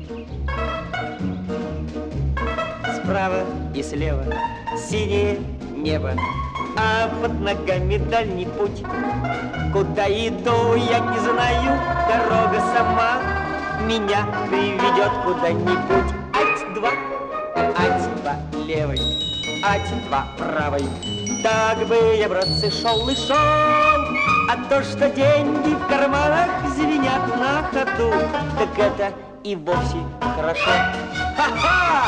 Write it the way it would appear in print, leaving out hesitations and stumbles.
Справа и слева синее небо, а под ногами дальний путь. Куда иду, я не знаю, дорога сама меня приведет куда-нибудь. Ать-два, ать-два левой, ать-два правой. Так бы я, братцы, шел и шел, а то, что деньги в карманах звенят на ходу, так это и вовсе хорошо. Ха-ха!